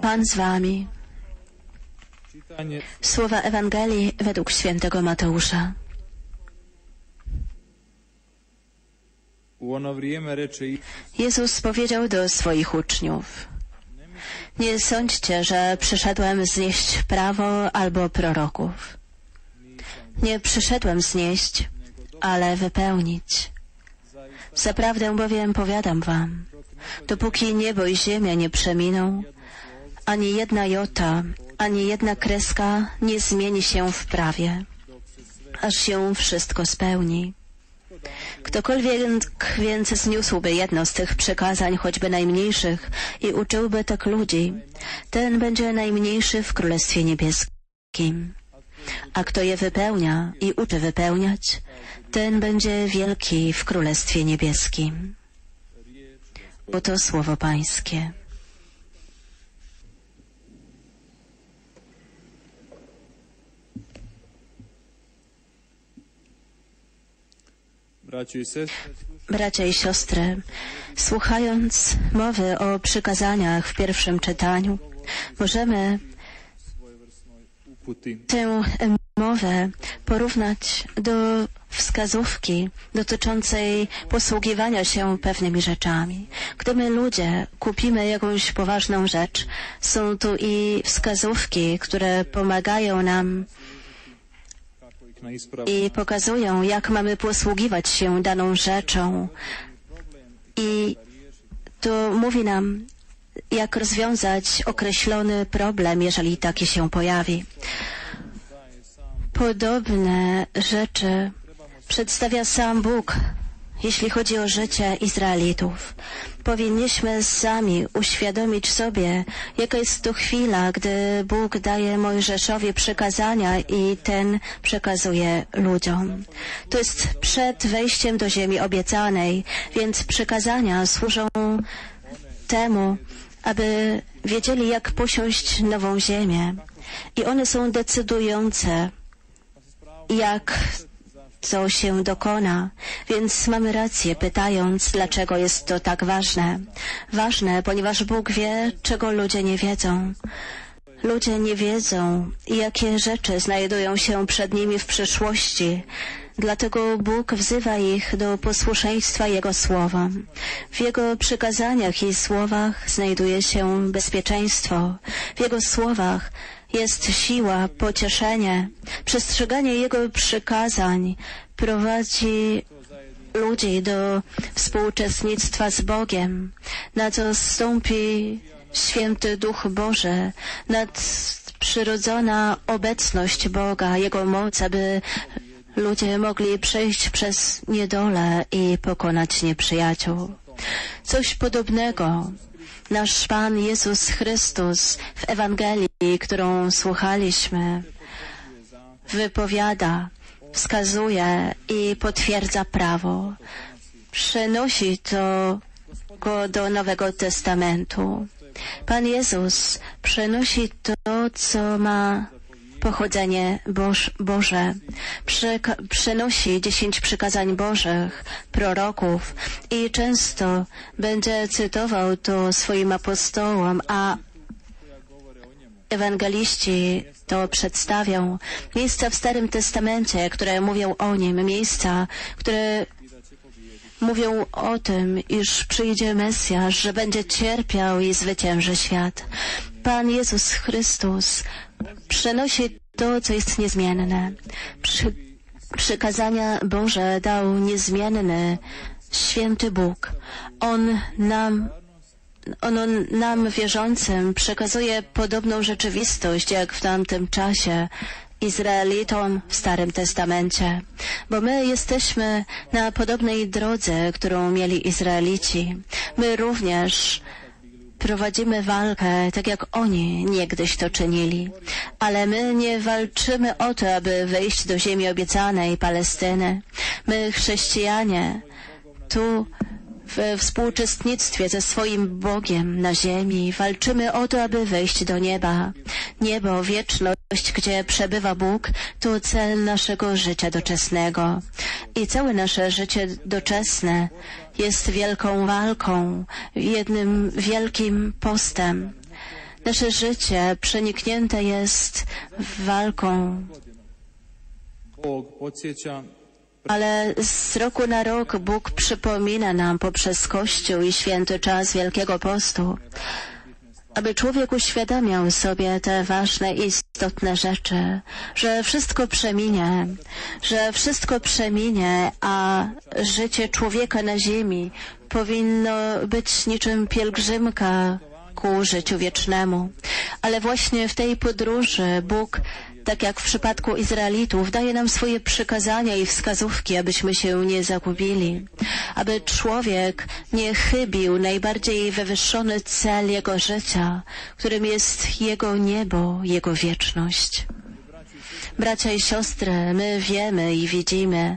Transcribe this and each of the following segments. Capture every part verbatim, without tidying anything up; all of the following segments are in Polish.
Pan z wami. Słowa Ewangelii według świętego Mateusza. Jezus powiedział do swoich uczniów: nie sądźcie, że przyszedłem znieść prawo albo proroków. Nie przyszedłem znieść, ale wypełnić. Zaprawdę bowiem powiadam wam, dopóki niebo i ziemia nie przeminą, ani jedna jota, ani jedna kreska nie zmieni się w prawie, aż się wszystko spełni. Ktokolwiek więc zniósłby jedno z tych przykazań, choćby najmniejszych, i uczyłby tak ludzi, ten będzie najmniejszy w Królestwie Niebieskim. A kto je wypełnia i uczy wypełniać, ten będzie wielki w Królestwie Niebieskim. Oto słowo Pańskie. Bracia i siostry, słuchając mowy o przykazaniach w pierwszym czytaniu, możemy tę mowę porównać do wskazówki dotyczącej posługiwania się pewnymi rzeczami. Gdy my ludzie kupimy jakąś poważną rzecz, są tu i wskazówki, które pomagają nam i pokazują, jak mamy posługiwać się daną rzeczą. I to mówi nam, jak rozwiązać określony problem, jeżeli taki się pojawi. Podobne rzeczy przedstawia sam Bóg, jeśli chodzi o życie Izraelitów. Powinniśmy sami uświadomić sobie, jaka jest to chwila, gdy Bóg daje Mojżeszowi przykazania i ten przekazuje ludziom. To jest przed wejściem do ziemi obiecanej, więc przykazania służą temu, aby wiedzieli, jak posiąść nową ziemię. I one są decydujące, jak co się dokona, więc mamy rację, pytając, dlaczego jest to tak ważne. Ważne, ponieważ Bóg wie, czego ludzie nie wiedzą. Ludzie nie wiedzą, jakie rzeczy znajdują się przed nimi w przyszłości. Dlatego Bóg wzywa ich do posłuszeństwa Jego słowom. W Jego przykazaniach i słowach znajduje się bezpieczeństwo. W Jego słowach jest siła, pocieszenie. Przestrzeganie Jego przykazań prowadzi ludzi do współuczestnictwa z Bogiem, na co zstąpi Święty Duch Boży, nadprzyrodzona obecność Boga, Jego moc, aby ludzie mogli przejść przez niedolę i pokonać nieprzyjaciół. Coś podobnego nasz Pan Jezus Chrystus w Ewangelii, którą słuchaliśmy, wypowiada, wskazuje i potwierdza prawo. Przenosi to go do Nowego Testamentu. Pan Jezus przenosi to, co ma pochodzenie Boż, Boże. Przyka- przenosi dziesięć przykazań Bożych, proroków i często będzie cytował to swoim apostołom, a ewangeliści to przedstawią. Miejsca w Starym Testamencie, które mówią o Nim, miejsca, które mówią o tym, iż przyjdzie Mesjasz, że będzie cierpiał i zwycięży świat. Pan Jezus Chrystus przenosi to, co jest niezmienne. Przy, przykazania Boże dał niezmienny, święty Bóg. On nam, on, on nam wierzącym przekazuje podobną rzeczywistość, jak w tamtym czasie Izraelitom w Starym Testamencie, bo my jesteśmy na podobnej drodze, którą mieli Izraelici. My również prowadzimy walkę, tak jak oni niegdyś to czynili. Ale my nie walczymy o to, aby wejść do ziemi obiecanej, Palestyny. My, chrześcijanie, tu w współuczestnictwie ze swoim Bogiem na ziemi walczymy o to, aby wejść do nieba. Niebo, wieczność, gdzie przebywa Bóg, to cel naszego życia doczesnego. I całe nasze życie doczesne jest wielką walką, jednym wielkim postem. Nasze życie przeniknięte jest walką, ale z roku na rok Bóg przypomina nam poprzez Kościół i święty czas Wielkiego Postu, aby człowiek uświadamiał sobie te ważne i istotne rzeczy, że wszystko przeminie, że wszystko przeminie, a życie człowieka na ziemi powinno być niczym pielgrzymka ku życiu wiecznemu. Ale właśnie w tej podróży Bóg, tak jak w przypadku Izraelitów, daje nam swoje przykazania i wskazówki, abyśmy się nie zagubili, aby człowiek nie chybił najbardziej wywyższony cel jego życia, którym jest jego niebo, jego wieczność. Bracia i siostry, my wiemy i widzimy,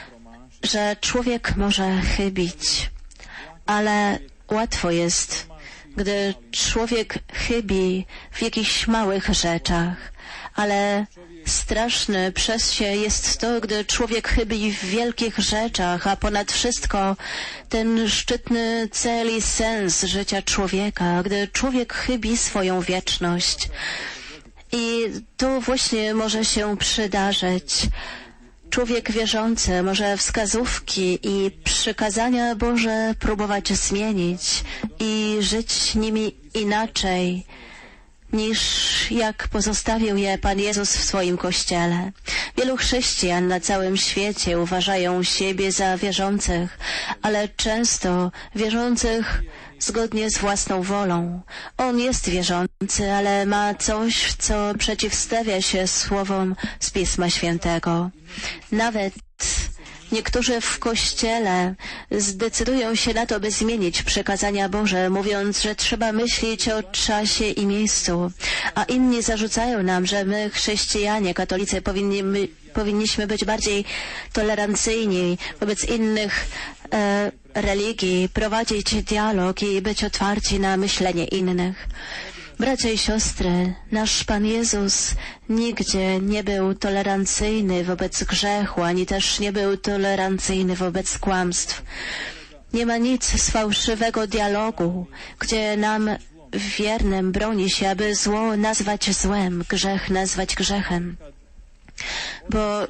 że człowiek może chybić, ale łatwo jest, gdy człowiek chybi w jakichś małych rzeczach, ale straszne przez się jest to, gdy człowiek chybi w wielkich rzeczach, a ponad wszystko ten szczytny cel i sens życia człowieka, gdy człowiek chybi swoją wieczność. I to właśnie może się przydarzyć. Człowiek wierzący może wskazówki i przykazania Boże próbować zmienić i żyć nimi inaczej, niż jak pozostawił je Pan Jezus w swoim Kościele. Wielu chrześcijan na całym świecie uważają siebie za wierzących, ale często wierzących zgodnie z własną wolą. On jest wierzący, ale ma coś, co przeciwstawia się słowom z Pisma Świętego. Nawet niektórzy w Kościele zdecydują się na to, by zmienić przykazania Boże, mówiąc, że trzeba myśleć o czasie i miejscu, a inni zarzucają nam, że my, chrześcijanie, katolicy, powinni, my, powinniśmy być bardziej tolerancyjni wobec innych e, religii, prowadzić dialog i być otwarci na myślenie innych. Bracia i siostry, nasz Pan Jezus nigdzie nie był tolerancyjny wobec grzechu, ani też nie był tolerancyjny wobec kłamstw. Nie ma nic z fałszywego dialogu, gdzie nam wiernym broni się, aby zło nazwać złem, grzech nazwać grzechem. Bo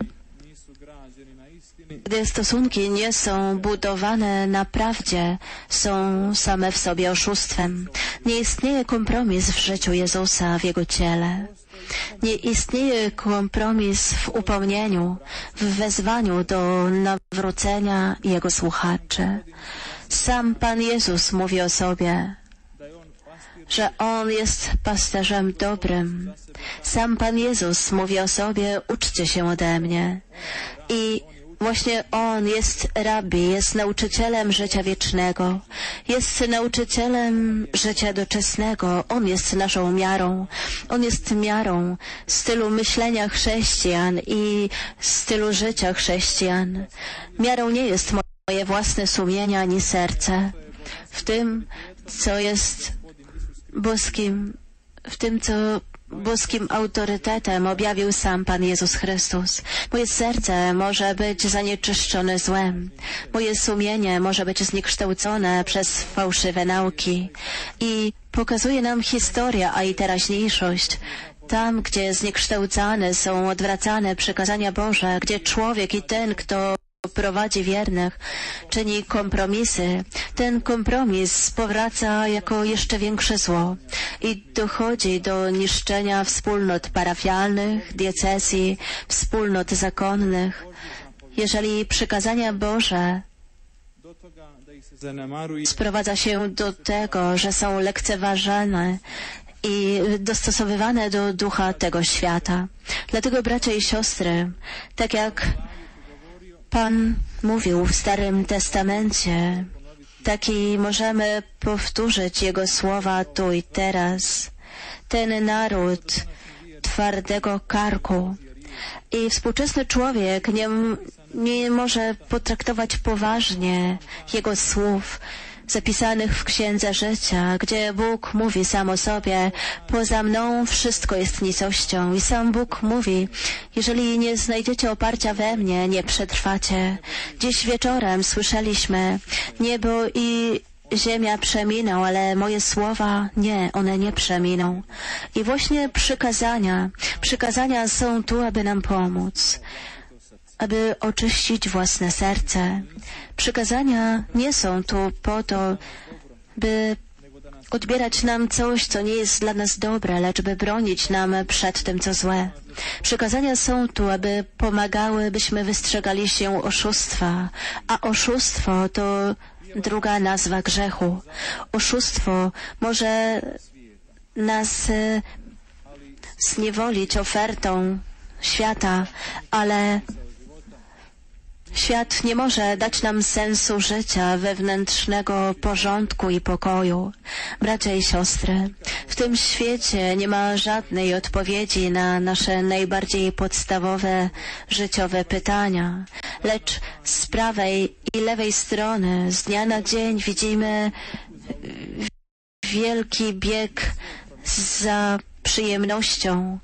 gdy stosunki nie są budowane na prawdzie, są same w sobie oszustwem. Nie istnieje kompromis w życiu Jezusa, w Jego ciele. Nie istnieje kompromis w upomnieniu, w wezwaniu do nawrócenia Jego słuchaczy. Sam Pan Jezus mówi o sobie, że On jest pasterzem dobrym. Sam Pan Jezus mówi o sobie, uczcie się ode mnie. I właśnie On jest rabbi, jest nauczycielem życia wiecznego, jest nauczycielem życia doczesnego. On jest naszą miarą. On jest miarą stylu myślenia chrześcijan i stylu życia chrześcijan. Miarą nie jest moje własne sumienie ani serce. W tym, co jest boskim, w tym, co boskim autorytetem objawił sam Pan Jezus Chrystus. Moje serce może być zanieczyszczone złem. Moje sumienie może być zniekształcone przez fałszywe nauki. I pokazuje nam historia, a i teraźniejszość. Tam, gdzie zniekształcane są odwracane przykazania Boże, gdzie człowiek i ten, kto prowadzi wiernych, czyni kompromisy, ten kompromis powraca jako jeszcze większe zło i dochodzi do niszczenia wspólnot parafialnych, diecezji, wspólnot zakonnych. Jeżeli przykazania Boże sprowadza się do tego, że są lekceważone i dostosowywane do ducha tego świata. Dlatego, bracia i siostry, tak jak Pan mówił w Starym Testamencie, taki możemy powtórzyć Jego słowa tu i teraz. Ten naród twardego karku. I współczesny człowiek nie, nie może potraktować poważnie Jego słów zapisanych w Księdze Życia, gdzie Bóg mówi sam o sobie, poza mną wszystko jest nicością. I sam Bóg mówi, jeżeli nie znajdziecie oparcia we mnie, nie przetrwacie. Dziś wieczorem słyszeliśmy, niebo i ziemia przeminą, ale moje słowa nie, one nie przeminą. I właśnie przykazania, przykazania są tu, aby nam pomóc, aby oczyścić własne serce. Przykazania nie są tu po to, by odbierać nam coś, co nie jest dla nas dobre, lecz by bronić nam przed tym, co złe. Przykazania są tu, aby pomagały, byśmy wystrzegali się oszustwa, a oszustwo to druga nazwa grzechu. Oszustwo może nas zniewolić ofertą świata, ale świat nie może dać nam sensu życia, wewnętrznego porządku i pokoju. Bracia i siostry, w tym świecie nie ma żadnej odpowiedzi na nasze najbardziej podstawowe życiowe pytania, lecz z prawej i lewej strony z dnia na dzień widzimy wielki bieg za przyjemnością,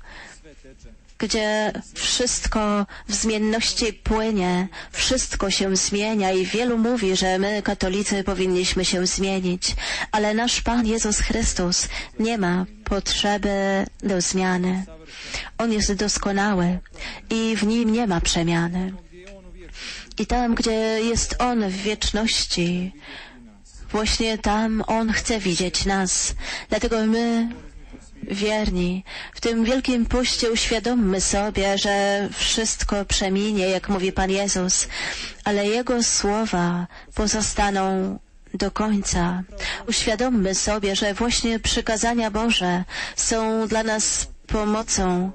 gdzie wszystko w zmienności płynie, wszystko się zmienia i wielu mówi, że my, katolicy, powinniśmy się zmienić, ale nasz Pan Jezus Chrystus nie ma potrzeby do zmiany. On jest doskonały i w Nim nie ma przemiany. I tam, gdzie jest On w wieczności, właśnie tam On chce widzieć nas. Dlatego my, wierni, w tym wielkim poście uświadommy sobie, że wszystko przeminie, jak mówi Pan Jezus, ale Jego słowa pozostaną do końca. Uświadommy sobie, że właśnie przykazania Boże są dla nas pomocą,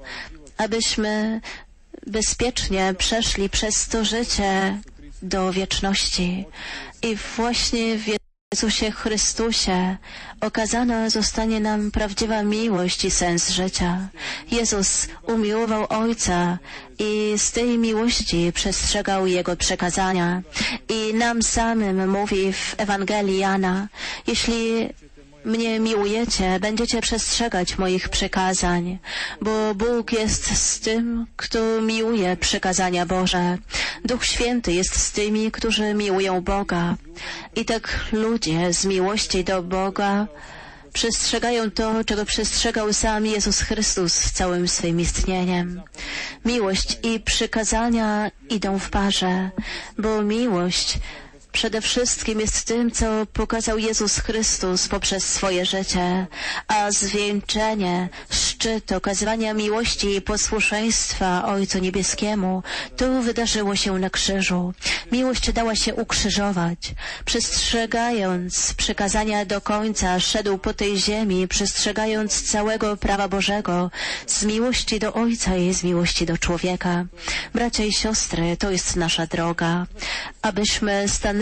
abyśmy bezpiecznie przeszli przez to życie do wieczności. I właśnie w Jezusie Chrystusie okazana zostanie nam prawdziwa miłość i sens życia. Jezus umiłował Ojca i z tej miłości przestrzegał Jego przekazania. I nam samym mówi w Ewangelii Jana: jeśli mnie miłujecie, będziecie przestrzegać moich przykazań, bo Bóg jest z tym, kto miłuje przykazania Boże. Duch Święty jest z tymi, którzy miłują Boga. I tak ludzie z miłości do Boga przestrzegają to, czego przestrzegał sam Jezus Chrystus całym swym istnieniem. Miłość i przykazania idą w parze, bo miłość przede wszystkim jest tym, co pokazał Jezus Chrystus poprzez swoje życie, a zwieńczenie, szczyt okazywania miłości i posłuszeństwa Ojcu Niebieskiemu, to wydarzyło się na krzyżu. Miłość dała się ukrzyżować. Przestrzegając przykazania do końca, szedł po tej ziemi, przestrzegając całego prawa Bożego, z miłości do Ojca i z miłości do człowieka. Bracia i siostry, to jest nasza droga, abyśmy stanęli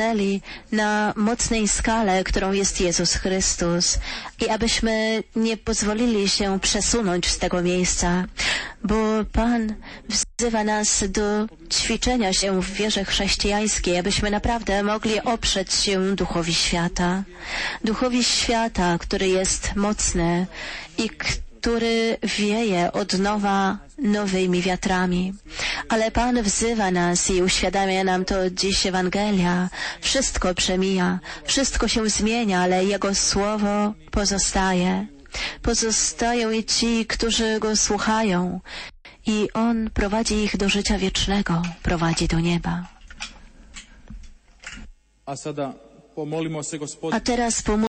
na mocnej skale, którą jest Jezus Chrystus, i abyśmy nie pozwolili się przesunąć z tego miejsca, bo Pan wzywa nas do ćwiczenia się w wierze chrześcijańskiej, abyśmy naprawdę mogli oprzeć się duchowi świata. Duchowi świata, który jest mocny i który wieje od nowa nowymi wiatrami. Ale Pan wzywa nas i uświadamia nam to dziś Ewangelia. Wszystko przemija, wszystko się zmienia, ale Jego Słowo pozostaje. Pozostają i ci, którzy Go słuchają. I On prowadzi ich do życia wiecznego, prowadzi do nieba. A sada pomolimo se Gospodina. A teraz pomódlmy